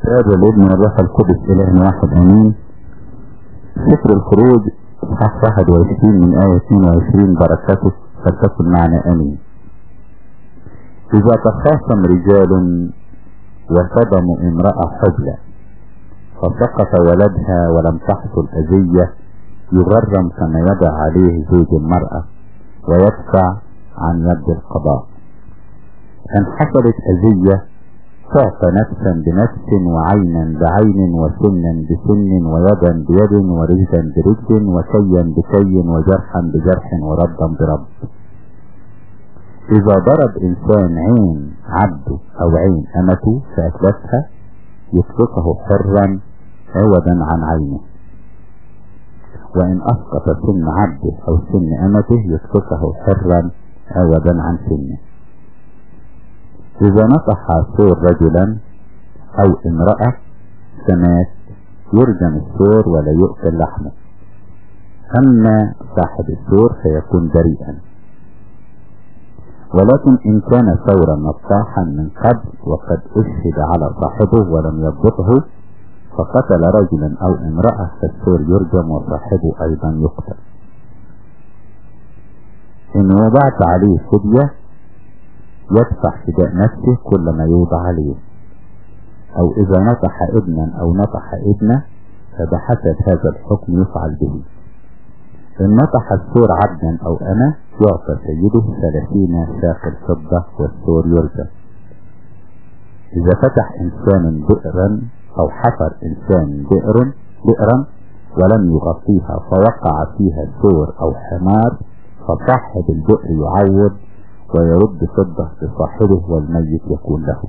الآب والابن والروح القدس إله واحد آمين. سفر الخروج اصحاح 21 من آية 22 بركته فلتكن معنا آمين. إذا تخاصم رجال وصدموا امرأة حبلى فسقط ولدها ولم تحصل أذية يغرم كما يدع عليه زوج المرأة ويدفع عن يد القضاء. إن حصلت أذية تعطى نفسا بنفس وعينا بعين وسنا بسن ويدا بيد ورجلا برجل وكيا بكي وجرحا بجرح وردا برد. إذا ضرب إنسان عين عبده أو عين أمته فأتلفها يطلقه حرا عوضا عن عينه، وإن أسقط سن عبده أو سن أمته يطلقه حرا عوضا عن سنه. إذا نصح سور رجلا أو امرأة فمات يرجم السور ولا يؤكل لحمه، أما صاحب السور فيكون بريئا. ولكن إن كان ثورا نصاحا من قبل وقد أشهد على صاحبه ولم يضبطه فقتل رجلا أو امرأة فالسور يرجم وصاحبه أيضا يقتل. إن وضعت عليه فدية يدفع فداء نفسه كل ما يوضع عليه، أو إذا نطح ابنا أو نطح ابنه فبحسب هذا الحكم يفعل به. إن نطح السور عبدا أو أمه يعطى سيده 30 شاقل فضة والسور يرجم. إذا فتح إنسان بئرا أو حفر إنسان بئرا ولم يغطيها فوقع فيها سور أو حمار فصاحب البئر يعوض ويرد فضة لصاحبه والميت يكون له.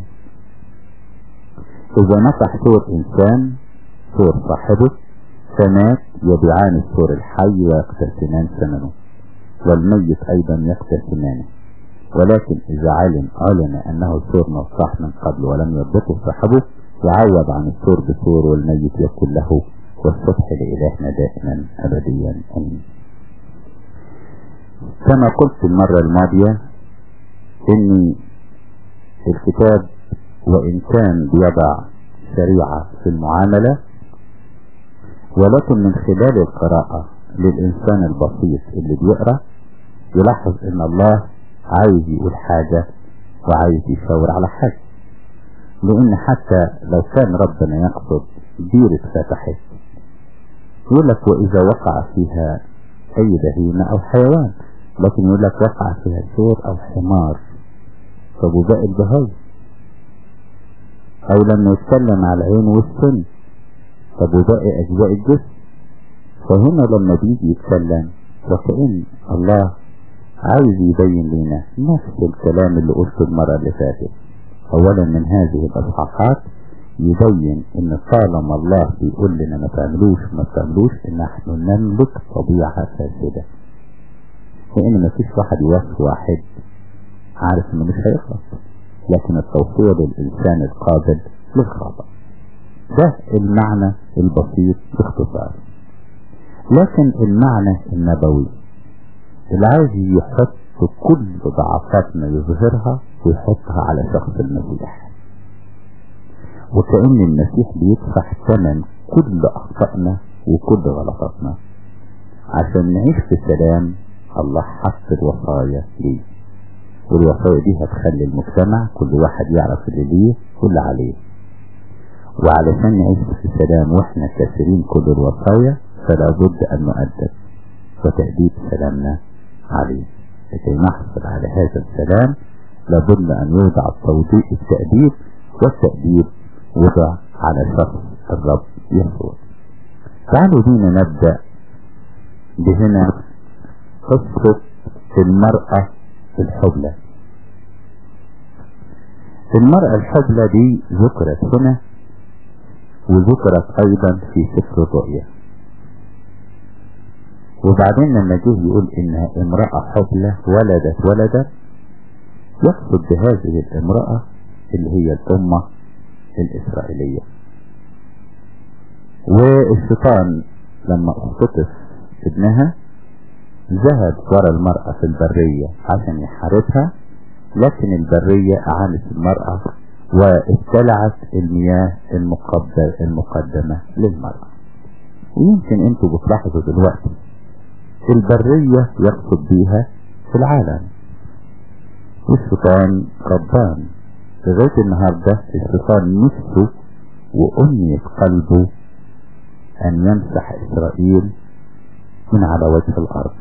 إذا نطح سور إنسان سور صاحبه فمات يبيعان السور الحي ويقتسمان ثمنه والميت أيضا يقتسمانه. ولكن إذا علم أنه سور نصاح من قبل ولم يضبطه صاحبه يعوض عن السور بسور والميت يكون له. والصبح لإلهنا دائما أبديا آمين. كما قلت المرة الماضية إن الكتاب وإن كان بيضع شريعة في المعاملة ولكن من خلال القراءة للإنسان البسيط اللي بيقرأ يلاحظ إن الله عايز يقول حاجة وعايز يشاور على حاجة. لأن حتى لو كان ربنا يقصد ديرة فتحت يقول لك وإذا وقع فيها أي بهيمة أو حيوان، لكن يقول لك وقع فيها سور أو حمار طب وباقي البهايم. أو لما يتكلم على العين والسن طب وباقي أجزاء الجسم. فهنا لما بيجي يتكلم وكأن الله عايز يبين لنا نفس الكلام اللي قلته المرة اللي فاتت. أولا من هذه الأصحاحات يبين إن طالما الله بيقول لنا ما تعملوش إن نحن نملك طبيعة فاسدة، لأن ما فيش واحد يوصف واحد عارف إنه مش هيخلص، لكن التوصية للإنسان القابل للخطأ. ده المعنى البسيط باختصار. لكن المعنى النبوي اللي عايز يحط كل ضعفاتنا يظهرها ويحطها على شخص المسيح، وكأن المسيح بيدفع ثمن كل أخطائنا وكل غلطاتنا عشان نعيش في سلام. الله حط الوصايا ليه، والوصايا دي هتخلي المجتمع كل واحد يعرف اللي ليه واللي عليه. وعلشان نعيش في سلام واحنا كاسرين كل الوصايا فلا بد أن نؤدب وتأديب سلامنا عليه. لكي نحصل على هذا السلام لابد أن يوضع التأديب، والتأديب وضع على شخص الرب يسوع. تعالوا بينا نبدأ بهنا قصة المرأة الحبلى. المرأة الحبلى دي ذكرت هنا وذكرت أيضا في سفر الرؤيا. وبعدين لما جه يقول إنها امرأة حبلى ولدت يقصد بهذه الامرأة اللي هي الأمة الإسرائيلية. والشيطان لما اختطف ابنها ذهب وراء المرأة في البرية عشان يحاربها، لكن البرية أعانت المرأة وابتلعت المياه المقدمة للمرأة. ويمكن انتوا بتلاحظوا دلوقتي البرية يقصد بيها في العالم، والشيطان غضبان لغاية النهاردة. الشيطان نفسه وأمنية قلبه أن يمسح إسرائيل من على وجه الأرض،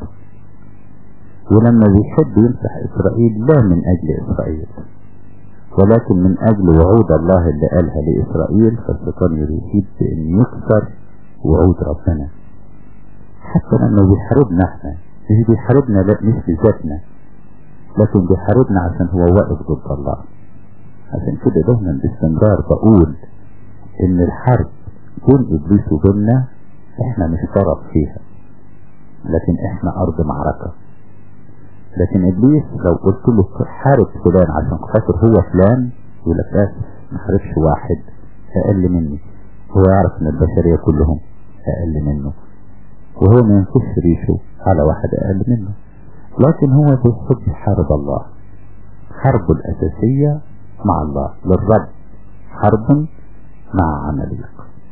ولما بيحب يمسح إسرائيل لا من أجل إسرائيل ولكن من أجل وعود الله اللي قالها لإسرائيل. فالشيطان يريد بأن يكسر وعود ربنا. حتى لما بيحاربنا احنا مش بيحاربنا مش بذاتنا، لكن بيحاربنا عشان هو واقف ضد الله. عشان كده دايما باستمرار بقول ان الحرب بين ابليس وبيننا احنا مش طرف فيها، لكن احنا ارض معركة. لكن ابليس لو قلت له حارب فلان عشان خاطر هو فلان يقول لك اسف ما حاربش واحد اقل مني. هو يعرف ان البشرية كلهم اقل منه، وهو ما ينفش ريشه على واحد اقل منه. لكن هو بيحب يحارب الله. حربه الاساسية مع الله للرب حرب مع عمليق.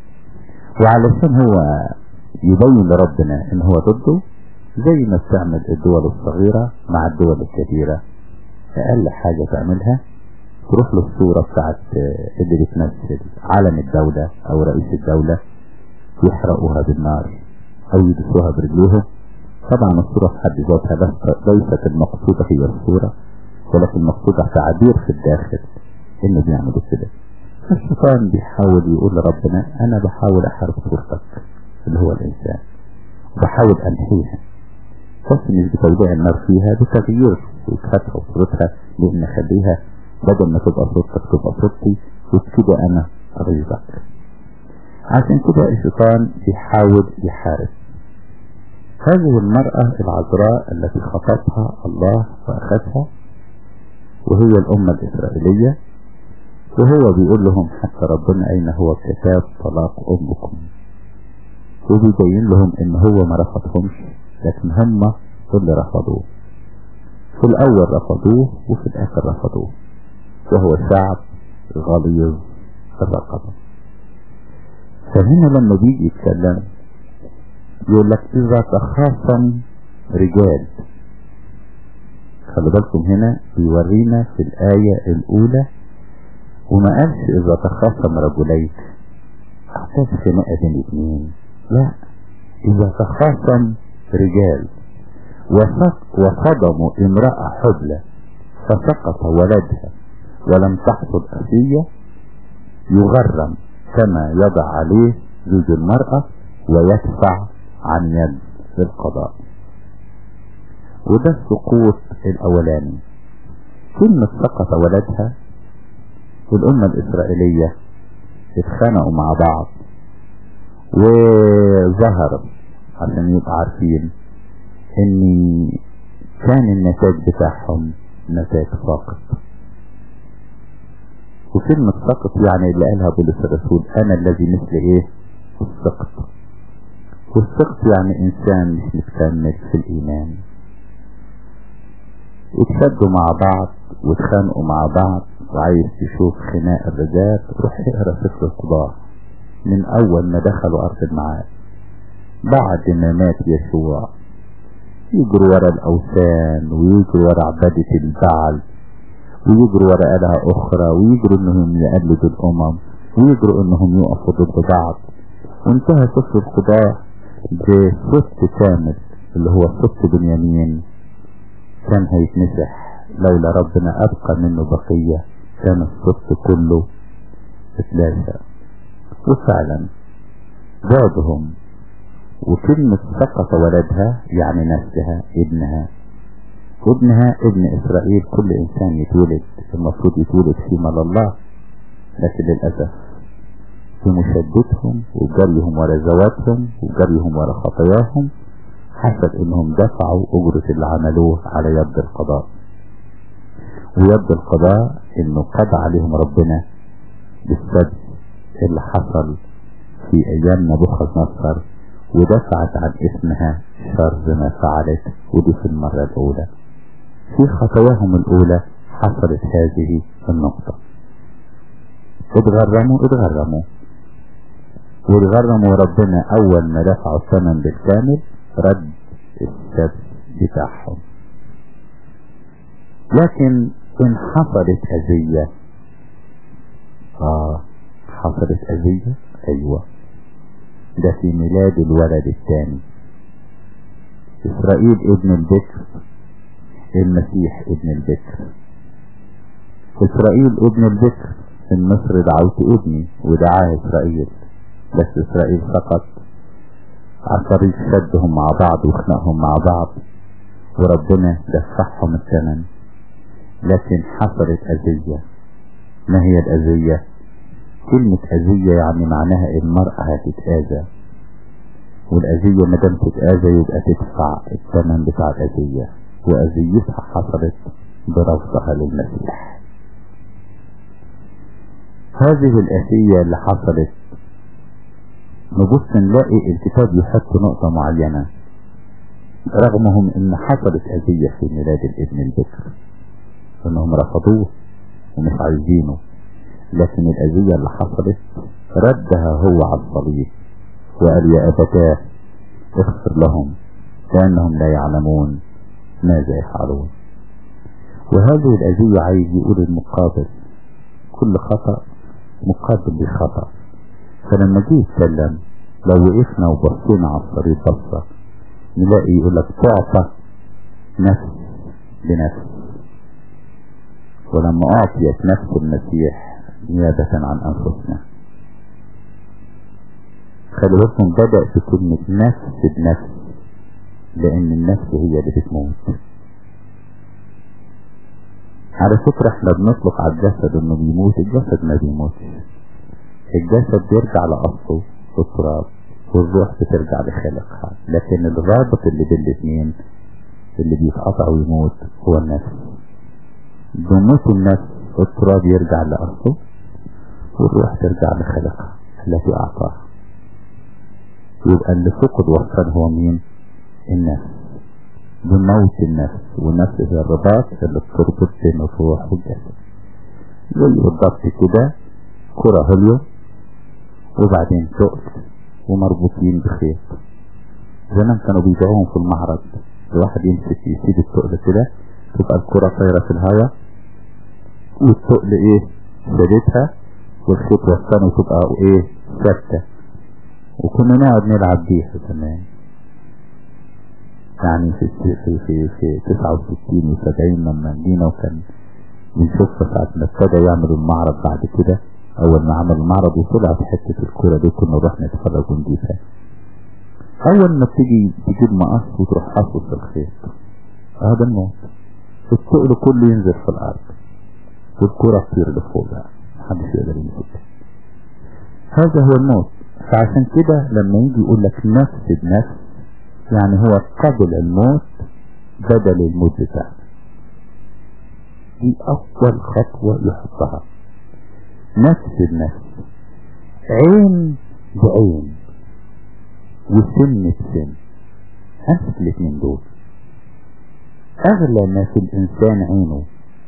وعلشان هو يبين لربنا ان هو ضده، زي ما بتعمل الدول الصغيرة مع الدول الكبيرة، اقل حاجة تعملها تروح للصورة بتاعت اللي بتمثل علم الدولة او رئيس الدولة، يحرقوها بالنار او يدسوها برجليهم. طبعا الصورة في حد ذاتها ليست المقصودة هي الصورة، ولكن المقصودة تعبير في الداخل انه بيعملوا كده. الشيطان بيحاول يقول لربنا انا بحاول احارب صورتك اللي هو الانسان، وبحاول انحيها، بس مش بتوضيع النار فيها، بتغيير وجهتها وصورتها، لان اخليها بدل ما تبقى صورتك تبقى صورتي، وبكده انا اريدك. عشان كده الشيطان بيحاول يحارب هذه المرأة العذراء التي خطبها الله واخذها، وهي الامة الاسرائيلية. وهو بيقول لهم حتى ربنا اين هو كتاب طلاق امكم، وبيبين لهم ان هو ما رفضهمش، لكن هم اللي رفضوه. في الاول رفضوه وفي الاخر رفضوه، وهو شعب غليظ الرقبة. فهنا لما بيجي يتكلم يقول لك اذا تخاصم رجال. خلي بالكم هنا بيورينا في الآية الاولى وما قالش اذا تخاصم رجلين احتاج خناقة بين اثنين، لا، اذا تخاصم رجال وصدموا امرأة حبلى فسقط ولدها ولم تحصل أسية، يغرم كما يضع عليه زوج المرأة ويدفع عن يد القضاء. وده السقوط الاولاني. كلمة سقط ولدها، الامة الاسرائيلية اتخانقوا مع بعض وظهر عشان يبقى عارفين ان كان النتاج بتاعهم نتاج ساقط. وكلمة سقط يعني اللي قالها بولس الرسول انا الذي مثل ايه السقط. والسقط يعني انسان مش متكمل في الايمان. اتشدوا مع بعض واتخانقوا مع بعض. وعايز تشوف خناق الرجال روح اقرا سفر القضاء من اول ما دخلوا ارض الميعاد بعد ما مات يسوع، يجروا ورا الاوثان ويجروا ورا عبادة البعل ويجروا ورا آلهة اخرى ويجروا انهم يقلدوا الامم ويجروا انهم يقفوا ضد بعض. وانتهى سفر القضاء بصف كامل اللي هو صف بنيامين كان هيتمسح لولا ربنا ابقى منه بقية، كان الصف كله اتلاشى. وفعلا بعضهم. وكلمة سقط ولدها يعني نفسها ابنها ابن اسرائيل. كل انسان يتولد المفروض يتولد فيما لله، لكن للأسف بمشدتهم وجريهم ورا زواتهم وجريهم ورا خطاياهم حسب انهم دفعوا اجرة اللي عملوه على يد القضاء. ويد القضاء انه قضى عليهم ربنا بالسبب اللي حصل في ايام نبوخذ-نصر، ودفعت عن اسمها شر ما فعلت. ودي في المرة الاولى في خطاياهم الاولى حصلت هذه النقطة. اتغرموا واتغرموا. ربنا اول ما دفعوا الثمن بالكامل رد السبت بتاعهم. لكن ان حصلت اذية، حصلت اذية، ايوه، ده في ميلاد الولد الثاني. اسرائيل ابن البكر، المسيح ابن البكر. اسرائيل ابن البكر، في مصر دعوت ابني ودعاه اسرائيل، بس اسرائيل سقط عن طريق شدهم مع بعض وخنقهم مع بعض وربنا دفعهم الثمن. لكن حصلت اذية. ما هي الاذية؟ كلمة اذية يعني معناها المرأة هتتآذى، والاذية مدام تتآذى يبقى تدفع الثمن بتاع الاذية، واذيتها حصلت برفضها للمسيح. هذه الاذية اللي حصلت نبص نلاقي الكتاب يحط نقطة معينة، رغمهم ان حصلت اذية في ميلاد الابن البكر، انهم رفضوه ومش عايزينه، لكن الاذية اللي حصلت ردها هو على الصليب وقال يا ابتاه اغفر لهم لانهم لا يعلمون ماذا يفعلون. وهذه الاذية عايز يقول المقابل، كل خطأ مقابل لخطأ. فلما جه يتكلم لو وقفنا وبصينا على الصليب بصة نلاقي يقول لك تعطى نفس بنفس، ولما اعطيت نفس المسيح نيابة عن انفسنا. خلي بالكم بدأ بكلمة نفس بنفس، لان النفس هي اللي بتموت. على فكرة احنا بنطلق على الجسد انه بيموت، الجسد ما بيموتش، الجسد بيرجع لأصله في التراب والروح بترجع لخالقها، لكن الرابط اللي بين الاثنين اللي بيتقطع ويموت هو النفس. بموت النفس التراب يرجع لأصله والروح ترجع لخالقها التي أعطاها. يبقى اللي فقد وصل هو مين؟ النفس. بموت النفس، والنفس هي الرباط اللي بتربط بين الروح والجسد. زي بالضبط كده كرة هليو وبعدين تقل ومربوطين بخيط. زمان كانوا بيبيعوهم في المعرض، الواحد يمسك يسيب التقل كده تبقى الكرة طايرة في الهواء والتقل شدتها والخيط وصانه تبقى ثابتة. وكنا نقعد نلعب بيها زمان، يعني في 69 و70 لما جينا، وكان بنشوفها ساعة ما ابتدى يعملوا المعرض. بعد كده اول ما عمل المعرض وطلعت حتة الكرة دي كنا نروح نتفرج ونجيبها. اول ما تيجي تجيب مقص وتروح حاصص الخيط، هذا الموت. التقل كله ينزل في الارض والكرة تطير لفوق بقى محدش يقدر يمسكها. هذا هو الموت. فعشان كده لما يجي يقول لك نفس بنفس يعني هو قبل الموت بدل الموت بتاعه. دي اول خطوة يحطها، نفس بنفس، عين بعين وسن بسن. امسك الاثنين دول. اغلى ما في الانسان عينه،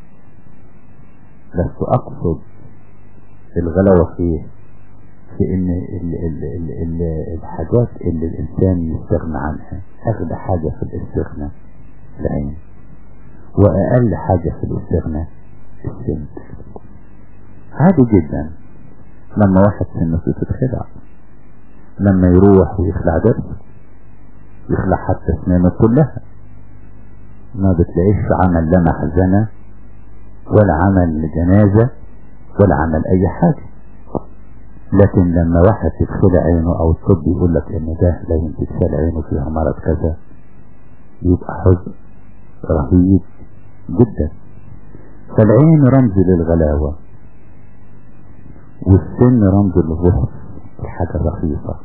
بس اقصد الغلاوة في ان الحاجات اللي الانسان يستغنى عنها. اغلى حاجة في الاستغناء العين، واقل حاجة في الاستغناء السن. عادي جدا لما واحد سنه تتخلع، لما يروح ويخلع درسه، يخلع حتى اسنانه كلها، ما بتلاقيش عمل لا محزنة ولا عمل جنازة ولا عمل اي حاجة. لكن لما واحد تتخلع عينه او الطب يقول لك ان ده لازم تتشال عينه فيها مرض كذا، يبقى حزن رهيب جدا. فالعين رمز للغلاوة، والسن رمز للرخص، الحاجة الرخيصة.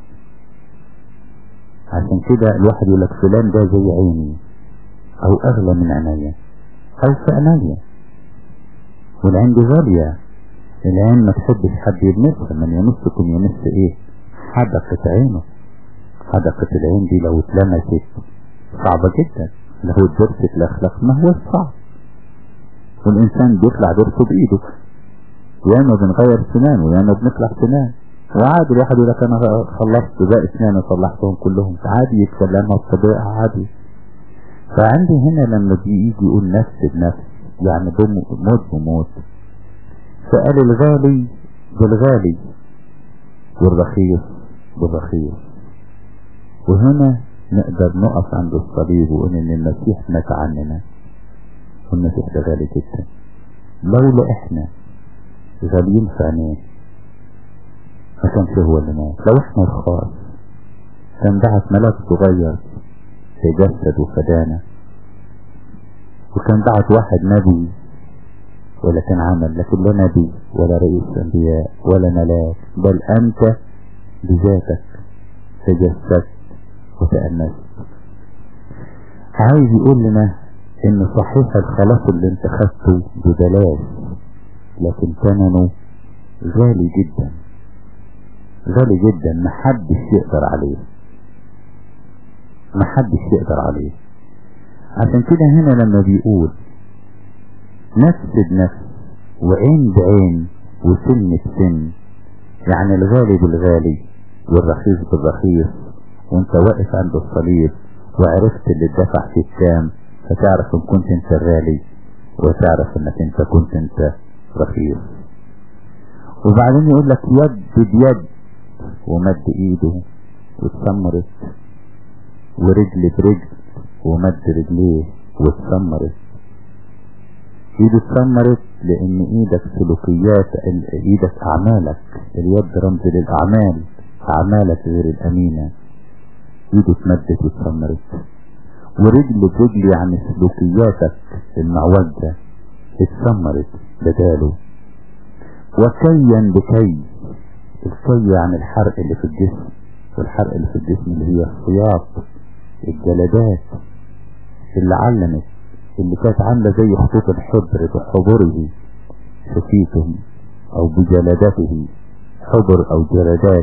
عشان كده الواحد يقول لك فلان ده زي عيني او اغلى من عينيا او في عينيا. والعين دي غالية، العين ما تحبش حد يلمسها، من يمسكم يمس حدقة عينه. حدقة العين دي لو اتلمست صعبة جدا، لو الضرس اتلخلق ما هو صعب. والانسان بيخلع ضرسه بايده ياما بنغير سنان وياما بنطلع سنان، وعادي الواحد يقول لك انا خلصت باقي سنان وصلحتهم كلهم، عادي يتكلمها بطبيعة عادي. فعندي هنا لما بيجي يقول نفس بنفس يعني موت بموت، فقال الغالي بالغالي والرخيص بالرخيص. وهنا نقدر نقف عند الصليب ونقول ان المسيح مات عننا، والمسيح ده غالي جدا. لولا احنا غاليين في عينيه ما كانش هو اللي مات. لو احنا الخاص كان بعت ملاك صغير في جسد وفدانا، وكان بعت واحد نبي ولا كان عمل، لكن لا نبي ولا رئيس انبياء ولا ملاك، بل انت بذاتك تجسدت وتأنست. عايز يقول لنا ان صحيح الخلاص اللي انت خدته ببلاش، لكن ثمنه غالي جدا غالي جدا، محدش يقدر عليه، محدش يقدر عليه. عشان كده هنا لما بيقول نفس بنفس وعين بعين وسن بسن، يعني الغالي بالغالي والرخيص بالرخيص، وانت واقف عند الصليب وعرفت اللي اتدفع في الكام، فتعرف ان كنت انت الغالي وتعرف انك انت كنت انت رخيص. وبعدين يقول لك يد بيد، ومد ايده واتسمرت، ورجل برجل ومد رجليه واتسمرت. ايده اتسمرت لان ايدك سلوكيات، ايدك اعمالك، اليد رمز للاعمال، اعمالك غير الامينة، ايده اتمدت واتسمرت. ورجل برجل يعني سلوكياتك المعوجة اتسمرت بداله. وكيا بكي، الكي يعني الحرق اللي في الجسم، والحرق اللي في الجسم اللي هي السياط، الجلدات اللي علمت، اللي كانت عاملة زي خطوط الحبر بحبره شفيتهم او بجلداته، حبر او جلدات.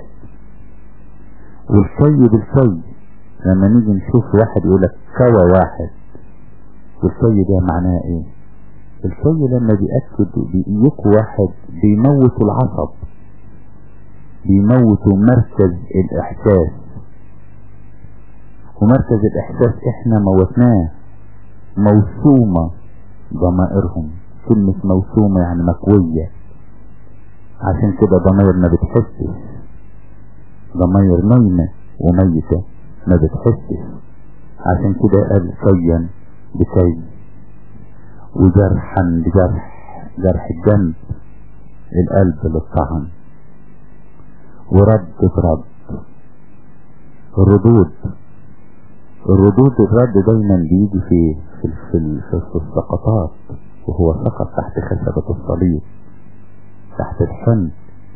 والكي بالكي لما نيجي نشوف واحد يقولك كوى واحد، والكي ده معناه ايه؟ الكي لما بيأكد بيقيق واحد بيموت العصب، بيموتوا مركز الاحساس، ومركز الاحساس احنا موتناه. موسومة ضمائرهم، كلمة موسومة يعني مكوية، عشان كده ضمائر ما بتحسش، ضمائر نايمة وميتة ما بتحسش. عشان كده قال كيا بكي، وجرحا بجرح، جرح الجنب القلب للطعن، ورد برد. الردود الرد دايما بيجي في السقطات، وهو سقط تحت خشبة الصليب تحت الحمل،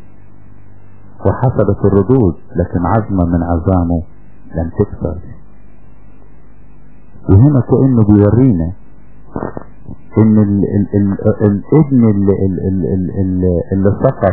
وحصلت الردود، لكن عظمة من عظامه لم تكسر. وهنا كأنه بيورينا ان الابن اللي سقط،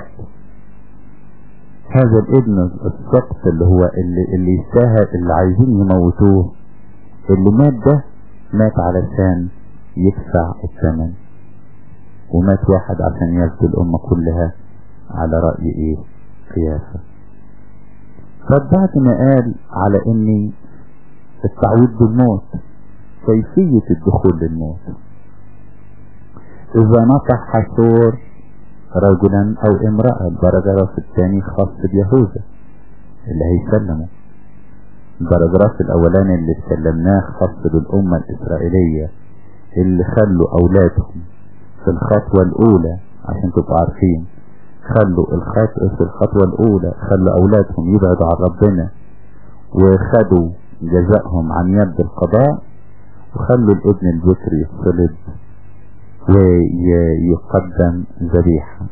هذا الابن السقط اللي هو اللي يستاهل، اللي عايزين يموتوه، اللي مات ده مات علشان يدفع الثمن، ومات واحد عشان يفدي الأمة كلها على رأي ايه؟ قياسة. فبعد ما قال على ان التعويض بالموت، كيفية الدخول للموت. اذا نطح حصور رجلا او امرأة، البراجراف الثاني خاص بيهوذا اللي هيسلمه. البراجراف الاولاني اللي اتكلمناه خاص بالامة الاسرائيلية اللي خلوا اولادهم في الخطوة الاولى، عشان تبقوا عارفين، خلوا في الخطوة الاولى خلوا اولادهم يبعدوا عن ربنا، وخدوا جزائهم عن يد القضاء، وخلوا الابن البكر يصلب ويقدم ذبيحة.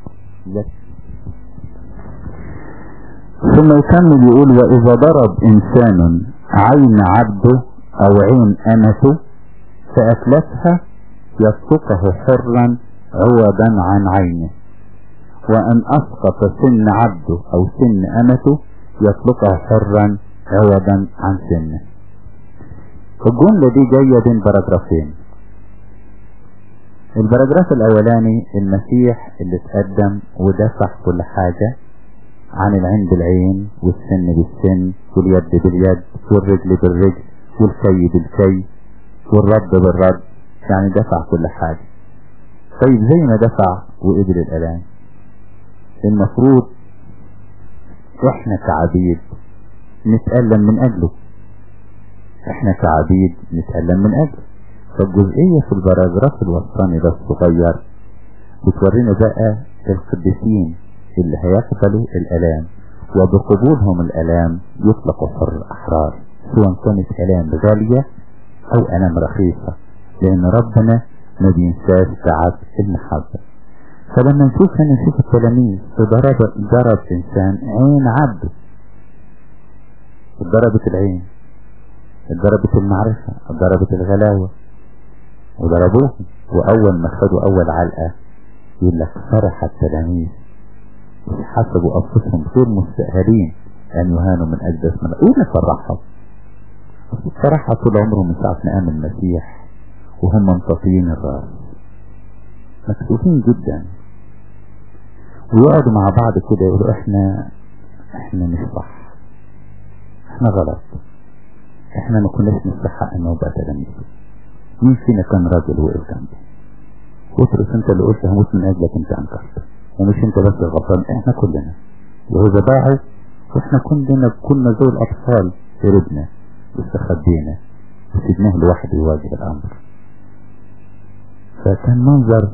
ثم يكمل يقول وإذا ضرب إنسان عين عبده أو عين أمته فأكلتها يسقطه حرا عوضا عن عينه، وأن أسقط سن عبده أو سن أمته يطلقه حرا عوضا عن سنه. الجملة دي جاية بين باراجرافين. البراجراف الاولاني المسيح اللي اتقدم ودفع كل حاجة عن العين بالعين والسن بالسن واليد باليد والرجل بالرجل والكي بالكي والرد بالرد، يعني دفع كل حاجة. طيب زي ما دفع وقبل الالام، المفروض احنا كعبيد نتألم من اجله، احنا كعبيد نتألم من اجله. فالجزئية في البراجراف الوسطاني ده الصغير بتورينا بقى القديسين اللي هيقبلوا الالام، وبقبولهم الالام يطلقوا حر احرار، سواء كانت الام غالية او الام رخيصة، لان ربنا ما بينساش ساعات المحبة. فلما نشوف التلاميذ ضرب انسان عين عبد، ضربت العين، ضربت المعرفة، ضربت الغلاوة، وضربوه. واول ما خدوا اول علقة يقول لك فرح التلاميذ حسبوا انفسهم غير مستأهلين ان يهانوا من اجل اسمنا. ايه اللي فرحهم؟ فرحها طول عمرهم من ساعة ما قام المسيح وهم منطفيين الراس، مكسوفين جدا، ويقعدوا مع بعض كده يقولوا احنا مش صح، احنا غلط، احنا ما كناش نستحق انه نبقى تلاميذ. مين فينا كان راجل وقف جنبه؟ بطرس انت اللي قلت هموت من اجلك، انت انكرت، ومش انت بس الغلطان، احنا كلنا. وهذا باعوا، واحنا كنا زي الاطفال، هربنا واستخبينا وسيبناه لوحده يواجه الامر. فكان منظر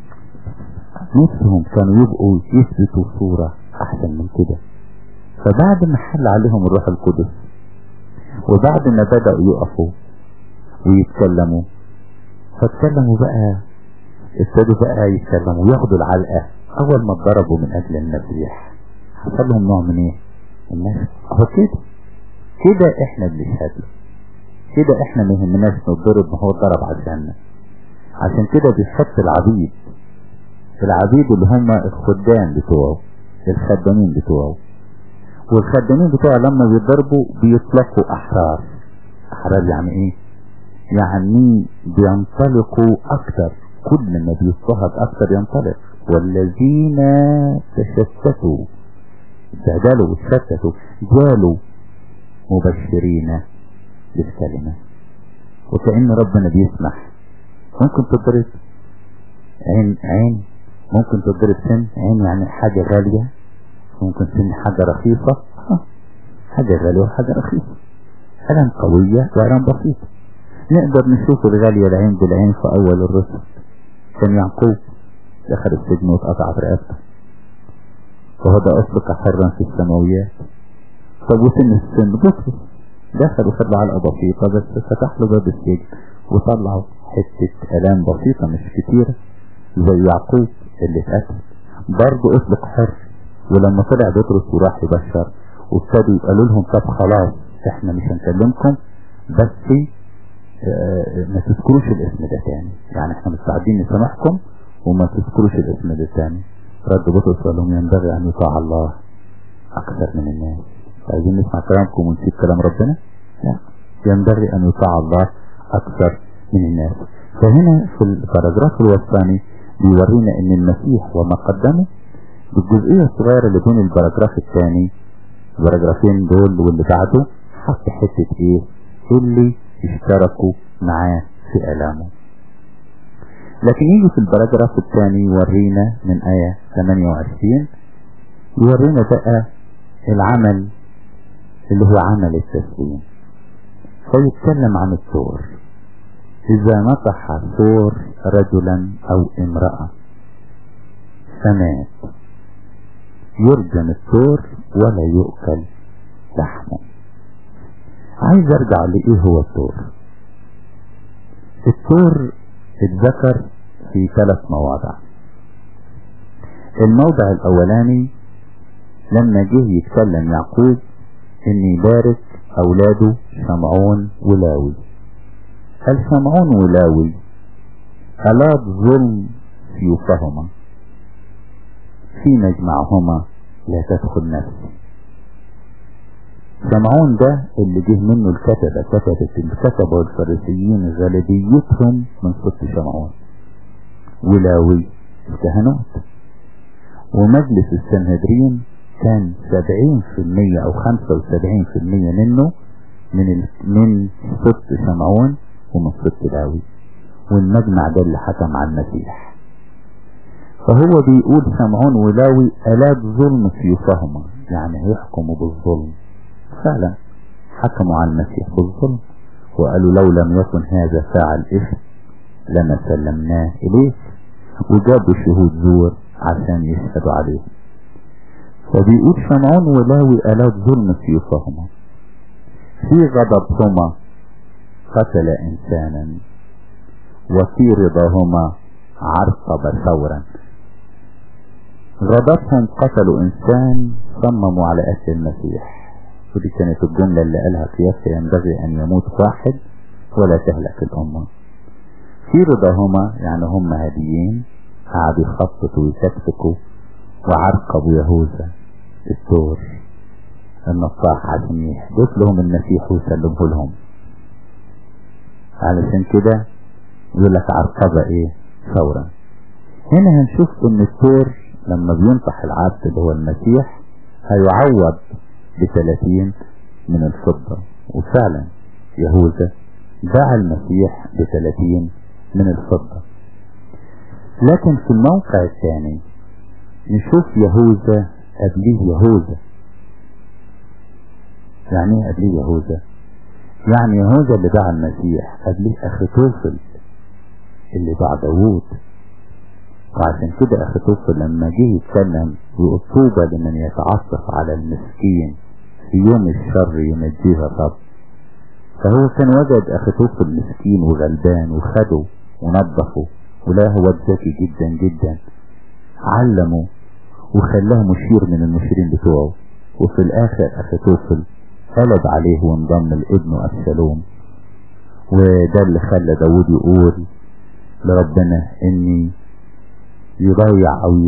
نفسهم كانوا يبقوا يثبتوا صورة احسن من كده. فبعد ما حل عليهم الروح القدس، وبعد ما بدأوا يقفوا ويتكلموا، فاتكلموا بقى، ابتدوا بقى يتكلموا وياخدوا العلقة. اول ما اتضربوا من اجل المسيح حصل لهم نوع من ايه؟ الناس اهو كده احنا بنشهد له، كده احنا ما يهمناش نتضرب، ما هو اتضرب عشاننا. عشان كده بيحط العبيد اللي هم الخدام بتوعه، الخدامين بتوعه، والخدامين بتوعه لما بيضربوا بيطلقوا احرار. يعني ايه؟ يعني بينطلقوا اكتر، كل ما بيضطهد اكتر ينطلق. والذين تشتتوا اتبهدلوا وتشتتوا جالوا مبشرين بالكلمة. وكأن ربنا بيسمح، ممكن تضرب عين، ممكن تضرب سن عين، يعني حاجة غالية، ممكن سن حاجة رخيصة، حاجة غالية وحاجة رخيصة، ألم قوية وألم بسيطة. نقدر نشوف الغالية العين بالعين في أول الرسل. كان يعقوب دخل السجن واتقطعت رقبته، وهذا أصبح حرا في السماويات. طب وسن السن بطرس دخل وخد له علقة بسيطة، بس فتح له باب السجن وطلعوا حتة ألام بسيطة مش كتيرة، زي يعقوب اللي اتقتل برضه أطلق حر. ولما طلع بطرس وراح يبشر وابتدوا يقالوا لهم طب خلاص احنا مش هنكلمكم، بس ما تذكروش الاسم ده تاني، يعني احنا مستعدين نسامحكم وما تذكروش الاسم ده تاني. رد بطرس قال لهم ينبغي ان يطاع الله اكثر من الناس. عايزين نسمع كلامكم ونسيب كلام ربنا؟ لا، ينبغي ان يطاع الله اكثر من الناس. فهنا في الباراجراف الوسطاني بيورينا ان المسيح وما قدمه بالجزئية الصغيرة اللي بين الباراجراف الثاني، الباراجرافين دول واللي بعده، حط حتة ايه اللي اشتركوا معاه في ألامه. لكن يجي في الباراجراف الثاني يورينا من آية 28 يورينا بقى العمل اللي هو عمل التسليم. فيتكلم عن الثور. إذا نطح الثور رجلا أو امرأة فمات يرجم الثور ولا يؤكل لحمه. عايز ارجع لإيه هو الثور. الثور اتذكر في 3 مواضع. الموضع الاولاني لما جه يتكلم يعقوب ان يبارك اولاده شمعون ولاوي. قال شمعون ولاوي ألاد ظلم سيوفهما في مجمعهما لا تدخل نفسي. شمعون ده اللي جه منه الكتبة والفريسيين غالبيتهم من صوت شمعون، ولاوي الكهنوت. ومجلس السنهدرين كان 70% او 75% منه من سبط شمعون ومن سبط لاوي، والمجمع ده اللي حكم على المسيح. فهو بيقول شمعون ولاوي آلات ظلم سيوفهما، يعني هيحكموا بالظلم. فعلا حكموا على المسيح بالظلم، وقالوا لو لم يكن هذا فاعل إثم لما سلمناه إليه، وجابوا شهود زور عشان يشهدوا عليه. فبيقول شمعون ولاوي آلات ظلم سيوفهما، في غضبهما قتل إنسانا، وفي رضاهما عرقب ثورا. غضبهم قتلوا إنسان، صمموا على قتل المسيح، ودي كانت الجملة اللي قالها قياس ينبغي أن يموت واحد ولا تهلك الأمة. في رضاهما يعني هم هاديين، قعدوا يخططوا ويتكتكوا وعرقبوا يهوذا الثور النصاح عشان يحدث لهم المسيح ويسلمه لهم. علشان كده يقول لك عرقبة ايه؟ ثورا. هنا هنشوف ان الثور لما بينطح العبد اللي هو المسيح هيعوض ب30 من الفضة، وفعلا يهوذا باع المسيح ب30 من الفضة. لكن في الموقع الثاني نشوف يهوذا قبليه يهوذا. يعني ايه قبليه يهوذا؟ يعني يهوذا اللي باع المسيح قبليه أخيتوفل اللي باع داوود. وعشان كده أخيتوفل لما جه يتكلم يقول طوبى لمن يتعطف على المسكين في يوم الشر ينجيه الرب. فهو كان وجد أخيتوفل مسكين وغلبان وخده ونظفه، ولا هو ذكي جدا جدا، علمه وخلاه مشير من المشيرين بتوعه. وفي الآخر أخيتوفل قلب عليه وانضم لابنه أبشالوم، وده اللي خلى داود يقول لربنا اني يضيع او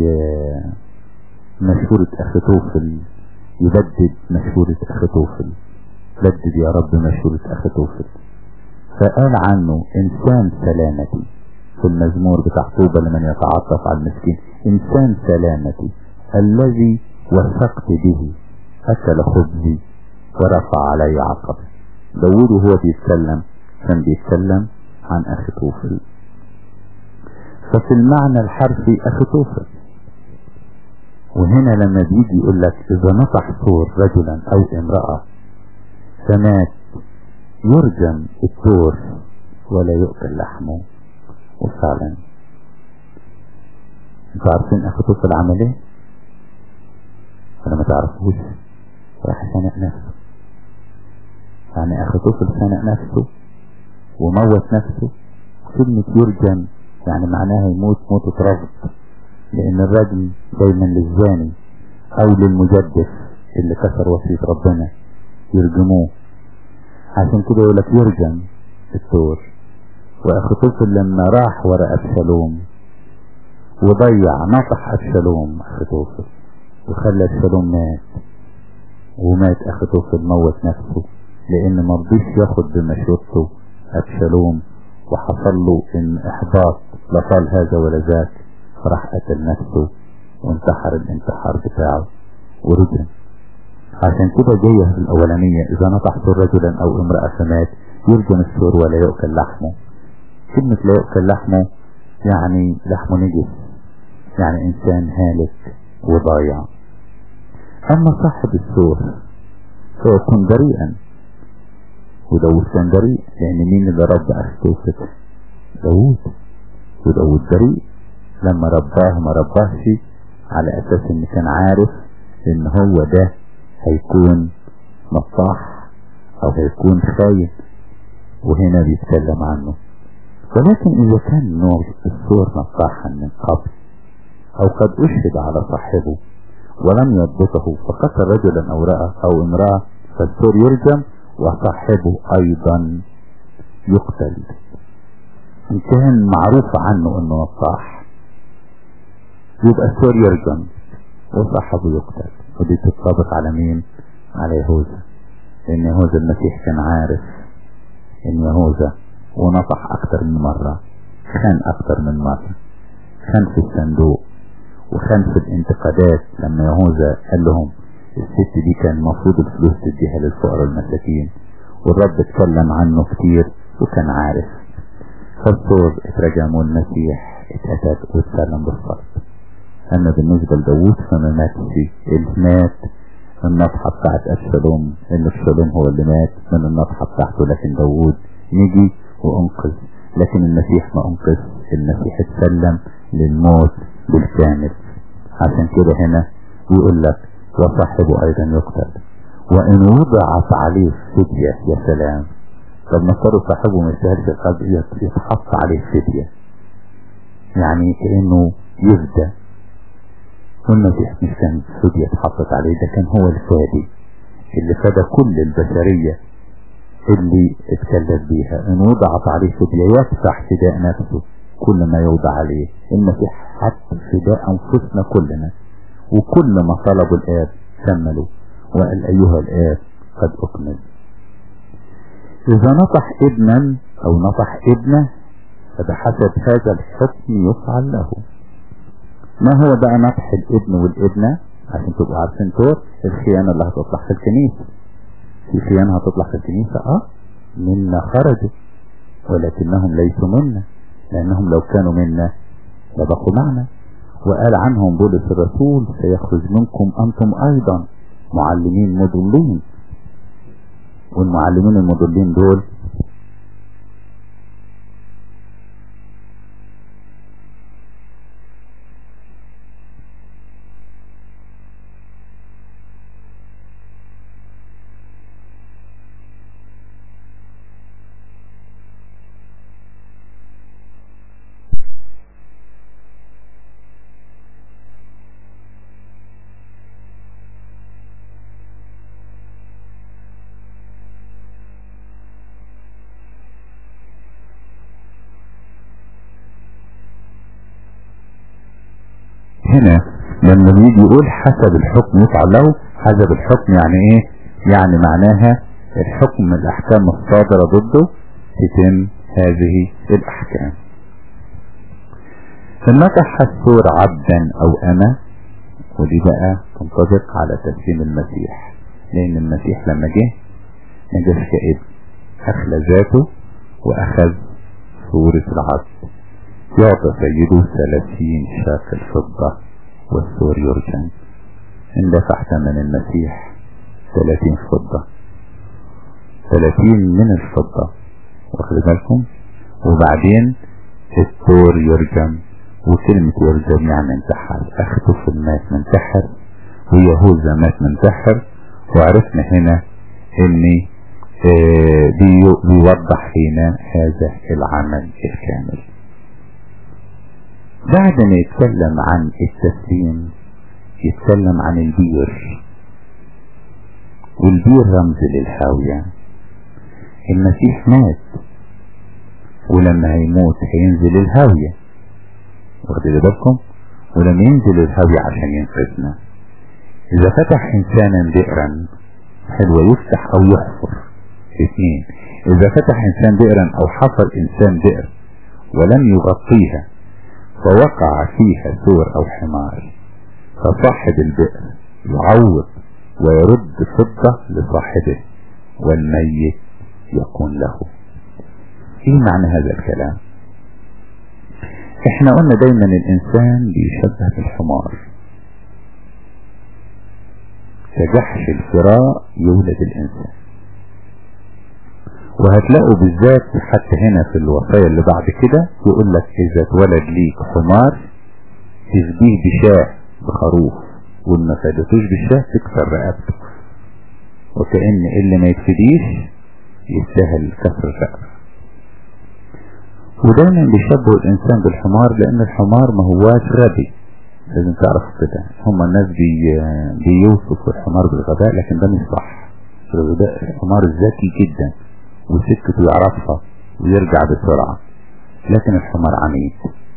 مشورة أخيتوفل، يبدد مشورة أخيتوفل، بدد يا رب مشورة أخيتوفل. فقال عنه انسان سلامتي في المزمور بتاع طوبى لمن يتعاطف على المسكين، انسان سلامتي الذي وثقت به اكل خبزي ورفع علي عقبي. داود وهو بيتكلم كان بيتكلم عن أخيتوفل. ففي المعنى الحرفي أخيتوفل. وهنا لما بيجي يقول لك إذا نطح ثور رجلا أو امرأة فمات يرجم الثور ولا يؤكل لحمه. وفعلا انتوا عارفين أخيتوفل عمل ايه؟ ولا ما تعرفوش؟ راح خانق نفسه. يعني أخيتوفل خانق نفسه وموت نفسه. كلمة يرجم يعني معناها يموت موتة رفض، لأن الرجم دايما للزاني أو للمجدف اللي كسر وصية ربنا يرجموه. عشان كده يقول لك يرجم الثور. وأخيتوفل لما راح وراء أبشالوم وضيع نطح أبشالوم أخيتوفل وخلى أبشالوم مات، ومات أخيتوفل موت نفسه لأن مرضيش ياخد بمشورته أبشالوم، وحصل له إن إحباط لا طال هذا ولا ذاك، فراح قتل نفسه وانتحر الانتحار بتاعه ورجم. عشان كده جاية في الأولانية إذا نطح ثور رجلا أو امرأة فمات يرجم الثور ولا يؤكل لحمه. كلمة لا يؤكل لحمه يعني لحمه نجس، يعني إنسان هالك وضايع. أما صاحب الثور فيكون بريئا، وداود كان بريء، لأن مين اللي رب أخيتوفل؟ داود. وداود بريء لما رباه ما رباهش على أساس إن كان عارف إن هو ده هيكون نصاح أو هيكون خاين، وهنا بيتكلم عنه. ولكن إذا كان نور الثور نصاحا من قبل أو قد أشهد على صاحبه ولم يضبطه فقتل رجلا أو امرأة فالثور يرجم وصاحبه أيضا يقتل. إن كان معروف عنه أنه نصاح يبقى الثور يرجم وصاحبه يقتل. ودي تتطابق على مين؟ على يهوذا، لأن يهوذا المسيح كان عارف إن يهوذا ونصح أكتر من مرة، خان أكتر من مرة. خان في الصندوق وخان في الانتقادات لما يهوذا قال لهم الست دي كان المفروض الفلوس تديها للفقراء المساكين، والرب اتكلم عنه كتير وكان عارف. فالصور اترجم والمسيح اتقتل واتسلم بالصلب. اما بالنسبة لداوود فما ماتش، اللي مات النطحة بتاعت أبشالوم، ان أبشالوم هو اللي مات من النطحة بتاعته، لكن داوود نجي وانقذ. لكن المسيح ما انقذ، المسيح اتسلم للموت بالكامل. عشان كده هنا يقول لك وصاحبه ايضا يقتل وان وضعت عليه فدية. يا سلام، طب نصره صاحبه ما يستاهلش القلب يتحط عليه فدية، يعني كأنه يفدى. والمسيح مش كان فدية اتحطت عليه، ده كان هو الفادي اللي فدى كل البشرية اللي اتكلف بيها. ان وضعت عليه فدية يدفع فداء نفسه كل ما يوضع عليه. المسيح حط فداء انفسنا كلنا، وكل ما طلبوا الآب كملوا وقال أيها الآب قد أكمل. إذا نطح ابنا أو نطح ابنه فبحسب هذا الحكم يفعل له. ما هو بقى نطح الابن والابنة؟ عشان تبقوا عارفين طور الخيانة اللي هتطلع في الكنيسة. في خيانة هتطلع في الكنيسة منا خرجوا ولكنهم ليسوا منا، لأنهم لو كانوا منا لبقوا معنا. وقال عنهم بولس الرسول سيخرج منكم أنتم أيضا معلمين مضلين. والمعلمين المضلين دول هنا لما بيجي يقول حسب الحكم يفعل له. حسب الحكم يعني ايه؟ يعني معناها الحكم الاحكام الصادرة ضده تتم هذه الاحكام. فنطح الثور عبدا او اما، ودي بقى تنطبق على تسليم المسيح، لان المسيح لما جه ما جاش كابن، اخلى ذاته واخذ صورة العبد. يعطى سيده 30 شاكل فضة والثور يرجم. اندفع ثمن المسيح 30 فضة، 30 من الفضة، واخد بالكم؟ وبعدين الثور يرجم. وكلمة يرجم يعني انتحر. اخته مات منتحر ويهوذا مات منتحر. وعرفنا هنا ان بيوضح لنا هذا العمل الكامل. بعد ما يتكلم عن التسليم يتكلم عن البير، والبير رمز للهاوية. المسيح مات ولما هيموت هينزل الهاوية، واخد بالكم؟ ولما ينزل الهاوية عشان ينقذنا. اذا فتح انسانا بئرا حلوة يفتح او يحفر، اثنين. اذا فتح انسان بئرا او حفر انسان بئر ولم يغطيها فوقع فيها ثور او حمار، فصاحب البئر يعوض ويرد فضة لصاحبه والميت يكون له. ايه معنى هذا الكلام؟ احنا قلنا دايما الانسان بيشبه بالحمار، كجحش الفراء يولد الانسان. وهتلاقوا بالذات حتى هنا في الوصايا اللي بعد كده يقول لك اذا اتولد ليك حمار تفديه بشاه بخروف، والما فادتوش بالشاه تكسر رقبته، وكأن اللي ما يتفديش يستاهل كسر الرقبة. ودايما بيشبهوا الانسان بالحمار لان الحمار ما هواش غبي، لازم تعرف كده. هما الناس بيوصفوا الحمار بالغباء، لكن ده مش صح. الحمار ذكي جدا وسكته يعرفها ويرجع بسرعة، لكن الحمار عنيد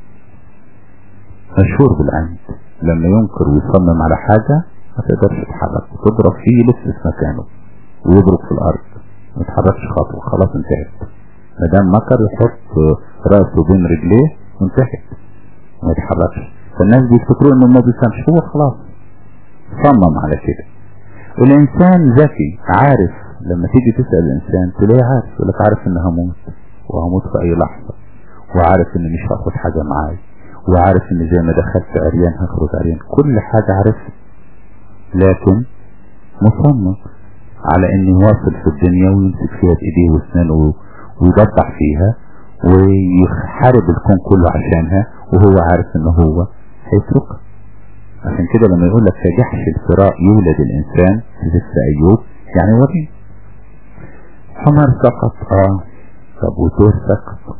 مشهور بالعنيد. لما ينكر ويصمم على حاجة ما تقدرش تتحرك، تضرب فيه يلف في مكانه ويضرب في الارض ما يتحركش خطوة، خلاص انتهت. مادام مكر يحط راسه بين رجليه وانتهت. ما يتحركش. فالناس بيفتكروا انه ما بيفهمش، هو خلاص صمم على كده. الانسان ذكي عارف، لما تيجي تسأل الانسان تلاقيه عارف، يقول لك عارف ان هموت وهموت في اي لحظة، وعارف ان مش هاخد حاجة معاي، وعارف ان زي ما دخلت عريان هخرج عريان، كل حاجة عارفها، لكن مصمم على انه يواصل في الدنيا ويمسك فيها بايديه واسنانه ويقطع فيها ويحارب الكون كله عشانها، وهو عارف ان هو هيتركها. عشان كده لما يقول لك كجحش الفراء يولد الانسان في سفر ايوب، يعني ورين حمار سقط، طب وتور سقط.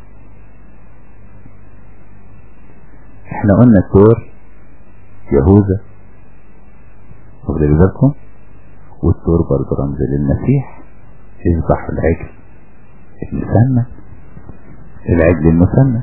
احنا قلنا التور يهوذا، واخد بالكم، والتور برضه رمز للمسيح، يذبح العجل المسمى، العجل المسمى،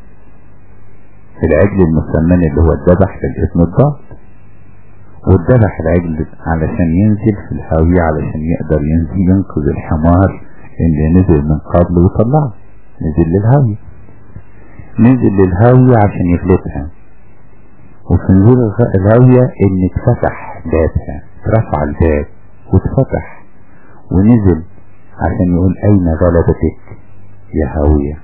العجل المسمن اللي هو الذبح للابن الضال، والذبح العجل علشان ينزل في الهاوية، علشان يقدر ينزل ينقذ الحمار اللي نزل من قبل وطلعه، نزل للهاوية، نزل للهاوية عشان يفلتها، وفي نزول الهاوية ان اتفتح بابها، رفع الباب واتفتح ونزل عشان يقول اين غلبتك يا هاوية.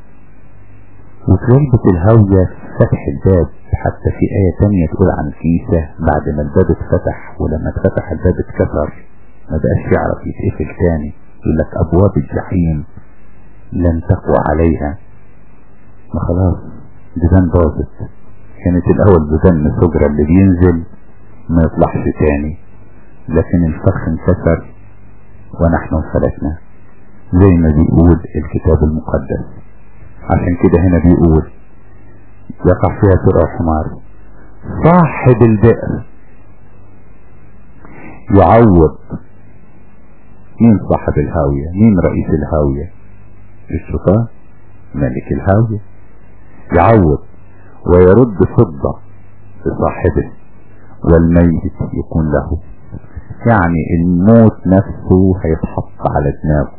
وتغلبة الهاوية فتح الباب، حتى في آية تانية تقول عن كيسة بعد ما الباب اتفتح، ولما اتفتح الباب اتكسر ما بقاش يعرف يتقفل تاني، يقول لك ابواب الجحيم لن تقوى عليها. ما خلاص بيبان باظت، كانت الاول بيبان سجرة اللي بينزل ما يطلعش تاني، لكن الفخ انكسر ونحن انفلتنا زي ما بيقول الكتاب المقدس. عشان كده هنا بيقول يقع فيها سرع الحمار، صاحب البئر يعوض. مين صاحب الهاوية؟ مين رئيس الهاوية؟ الشيطان ملك الهاوية، يعوض ويرد فضة لصاحبه والميت يكون له. يعني الموت نفسه هيتحط على دماغه،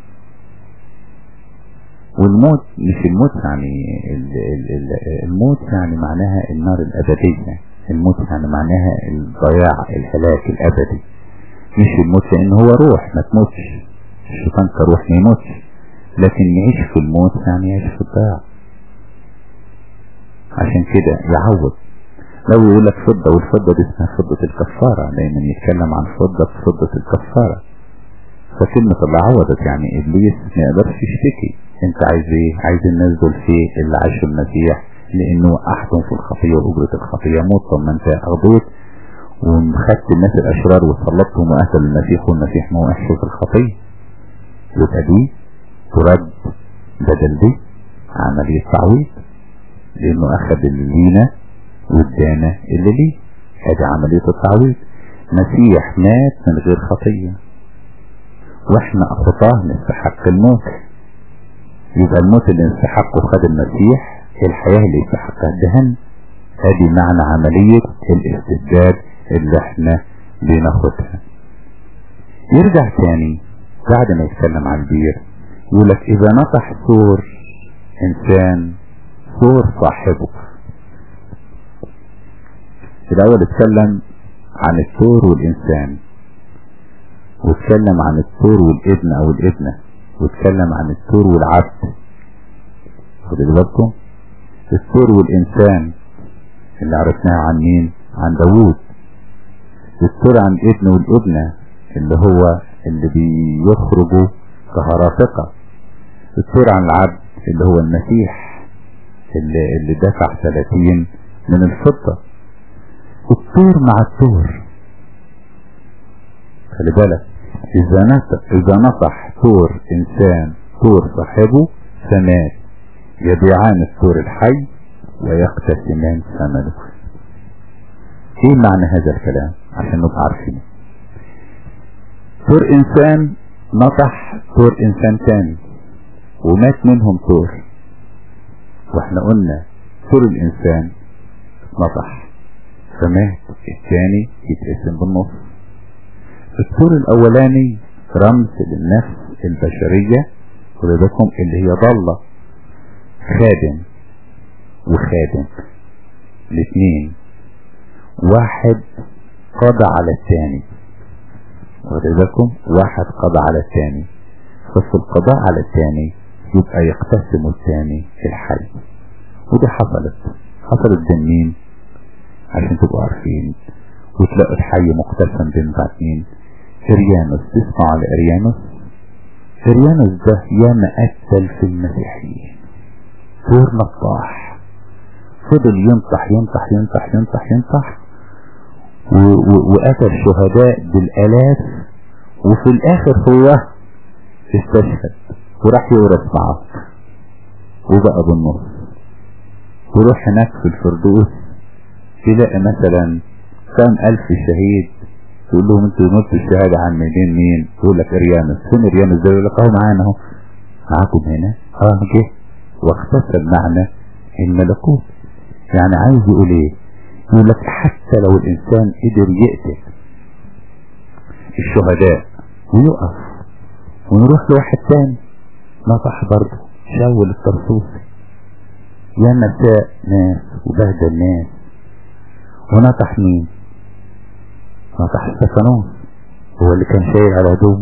والموت مش الموت يعني الموت يعني معناها النار الأبدية، الموت يعني معناها الضياع الهلاك الأبدي، مش الموت لأن هو روح ما تموتش، الشيطان كروح ما يموتش، لكن يعيش في الموت يعني يعيش في الضياع. عشان كده يعوض. لو يقول لك فضة، والفضة دي اسمها فضة الكفارة، لأن يتكلم عن فضة الكفارة. فكلمة اللي عوضت يعني إبليس ما يقدرش يشتكي، انت عايز ايه؟ عايز الناس دول فيه اللي عاشوا المسيح، لأنه أحكم في الخطية وأجرة الخطية موت. طب ما انت أغضيت وخدت الناس الأشرار وصلبتهم وأهل المسيح، والمسيح ما وقعش في الخطية، يبقى دي ترد بدل دي عملية تعويض، لأنه أخذ اللي لينا وادانا اللي ليه، هذه عملية التعويض. مسيح مات من غير خطية، واحنا أخطاه نستحق الموت، يبقى الموت اللي نستحقه خد المسيح، الحياة اللي يستحقها الجهنم. هذه معنى عملية الاستبداد اللي احنا بناخدها. يرجع تاني بعد ما يتكلم عن البير يقولك إذا نطح ثور إنسان ثور صاحبه. الأول اتكلم عن الثور والإنسان، واتكلم عن الثور والابن أو الابنة، واتكلم عن الثور والعبد. خدوا بالكم، الثور والإنسان اللي عرفناه عن مين؟ عن داوود. الثور عن الابن والابنة اللي هو اللي بيخرجوا كهرافقة. الثور عن العبد اللي هو المسيح اللي دفع 30 من الفضة. الثور مع الثور، خلي بالك، إذا نطح ثور إنسان ثور صاحبه فمات، يبيعان الثور الحي ويقتسمان ثمنه. ايه معنى هذا الكلام عشان نبقى عارفين؟ ثور إنسان نطح ثور إنسان تاني ومات منهم ثور، واحنا قلنا ثور الإنسان نطح فمات، الثاني يتقسم بالنص. الثور الأولاني رمز للنفس البشرية ولدكم اللي هي ضالة، خادم وخادم، الاثنين واحد قضى على الثاني، واخد بالكم؟ واحد قضى على الثاني، ففي القضاء على الثاني يبقى يقتسم الثاني الحي. ودي حصلت بين مين عشان تبقوا عارفين، وتلاقوا الحي مقتسم بين بعضين. اريانوس، تسمعوا على اريانوس ده ياما قتل في المسيحيين، ثور نطاح، فضل ينطح وقتل شهداء بالالاف، وفي الاخر هو استشهد وراح يورث معه وبقى بالنص. وروح هناك في الفردوس تلاقي مثلا كام الف شهيد، تقول لهم انتوا نص الشهادة عن مين؟ يقول لك اريانوس. فين اريانوس ده؟ يقول لك اهو معانا اهو، معاكم هنا. جه واختصر معنى الملكوت. يعني عايز يقول ايه؟ يقول لك حتى لو الانسان قدر يقتل الشهداء ويقف ونروح لواحد تاني نطح برضه، شاول الطرسوسي يا مساء ناس وبهدل ناس، ونطح مين؟ نطح استفانوس، هو اللي كان شايل على هدوم،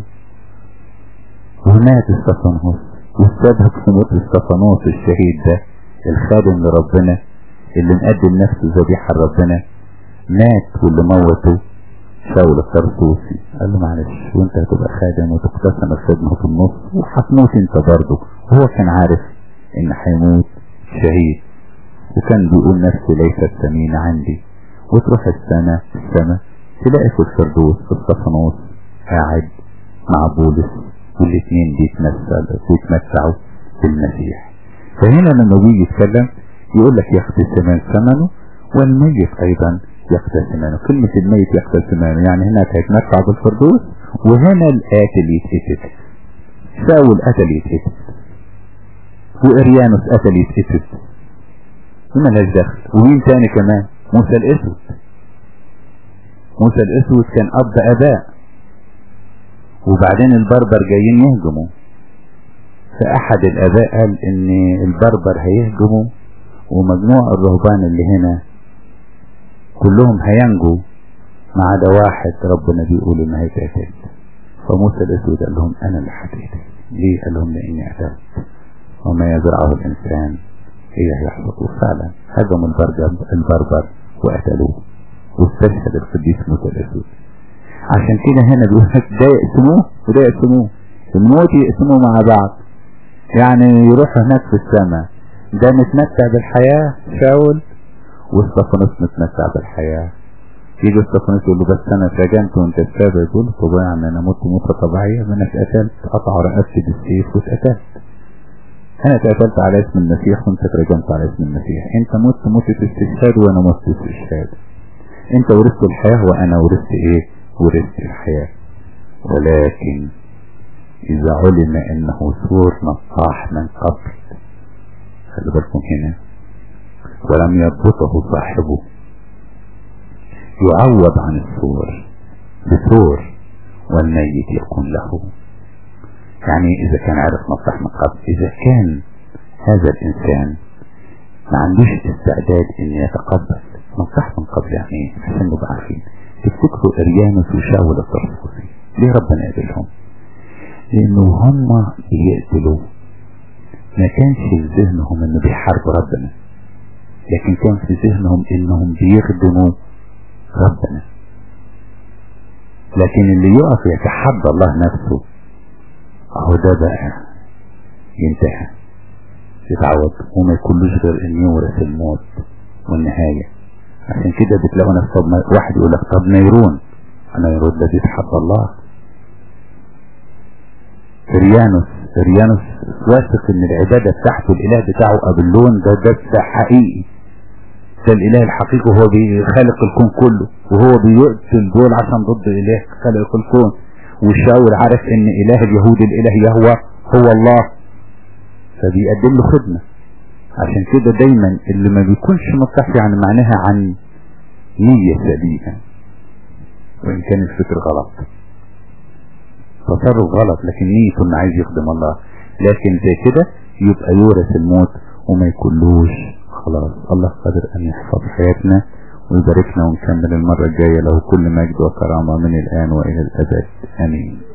ومات استفانوس. والسبب في موت استفانوس الشهيد ده الخادم لربنا اللي مقدم نفسه ذبيحة لربنا مات، واللي موته شاول الطرسوسي. قال له معلش، وانت هتبقى خادم وتقتسم الخدمة في النص وهتموت انت برضه. وهو كان عارف ان هيموت شهيد، وكان بيقول نفسي ليست ثمينة عندي. وتروح السنة تلاقي في الفردوس استفانوس قاعد مع بولس، والاثنين بيتمتعوا بالمسيح. فهنا لما بيجي يتكلم يقول لك يقتسمان ثمنه والميت ايضا يقتسمانه. كلمة الميت يقتسمانه يعني هنا هيتمتع بالفردوس، وهنا القاتل يتقتل. شاول قتل يتقتل، واريانوس قتل يتقتل، مالهاش دخل. ومين تاني كمان؟ موسى الاسود كان اب اباء، وبعدين البربر جايين يهجموا، فاحد الاباء قال ان البربر هيهجموا ومجموع الرهبان اللي هنا كلهم هينجوا ما عدا واحد ربنا بيقول انه هيتقتل. فموسى الاسود قال لهم انا اللي هتقتل. ليه؟ قال لهم لاني قتلت، وما يزرعه الانسان هي هيحصد. وفعلا هجموا البربر وقتلوه، واستشهد القديس موسى الاسود. عشان كده هنا بيقول لك ده يقسموه وده يقسموه، الموت يقسموه مع بعض، يعني يروح هناك في السماء ده متمتع بالحياة شاول، واستفانوس متمتع بالحياة. يجي استفانوس يقول له بس انا اترجمت وانت السابق. يقول له طب يعني انا مت موتة طبيعية؟ ما انا اتقتلت، قطعوا رقبتي بالسيف واتقتلت. انا اتقتلت على اسم المسيح وانت اترجمت على اسم المسيح. انت مت موتة استشهاد وانا مت استشهاد. انت ورثت الحياة وانا ورثت ايه؟ ورثت الحياة. ولكن اذا علم انه ثور نطاح من قبل، خلي بالكم هنا، ولم يضبطه صاحبه يعوض عن الثور بثور والميت يكون له. يعني اذا كان عارف نطاح من قبل، اذا كان هذا الانسان ما عندوش استعداد ان يتقبل نطاح من قبل، يعني ايه؟ عشان نبقى عارفين. تفتكروا اريانوس وشاول الطرسوسي ليه ربنا يقبلهم؟ لانه هم بيقتلوا ما كانش في ذهنهم انه بيحاربوا ربنا، لكن كان في ذهنهم انهم بيخدموا ربنا. لكن اللي يقف يتحدى الله نفسه اهو ده بقى ينتهى، يتعوض وما يكونلوش غير ان يورث الموت والنهاية. عشان كده بتلاقوا نفس واحد يقول لك طب نيرون ده بيتحدى الله. اريانوس واثق ان العبادة بتاعته الاله بتاعه ابلون ده حقيقي، ده الاله الحقيقي، وهو بيخلق الكون كله، وهو بيقتل دول عشان ضد اله خلق الكون. والشاول عارف ان اله اليهود الاله يهوه هو الله، فبيقدم له خدمة. عشان كده دايما اللي ما بيكونش مصح يعني معناها عن نية سليمة، وان كان الفكر غلط، تصرف غلط، لكن نيته انه عايز يخدم الله. لكن زي كده يبقى يورث الموت وما يكونلوش الخلاص. الله قادر أن يحفظ حياتنا ويباركنا، ونكمل المرة الجاية له كل مجد وكرامة من الآن وإلى الأبد. آمين.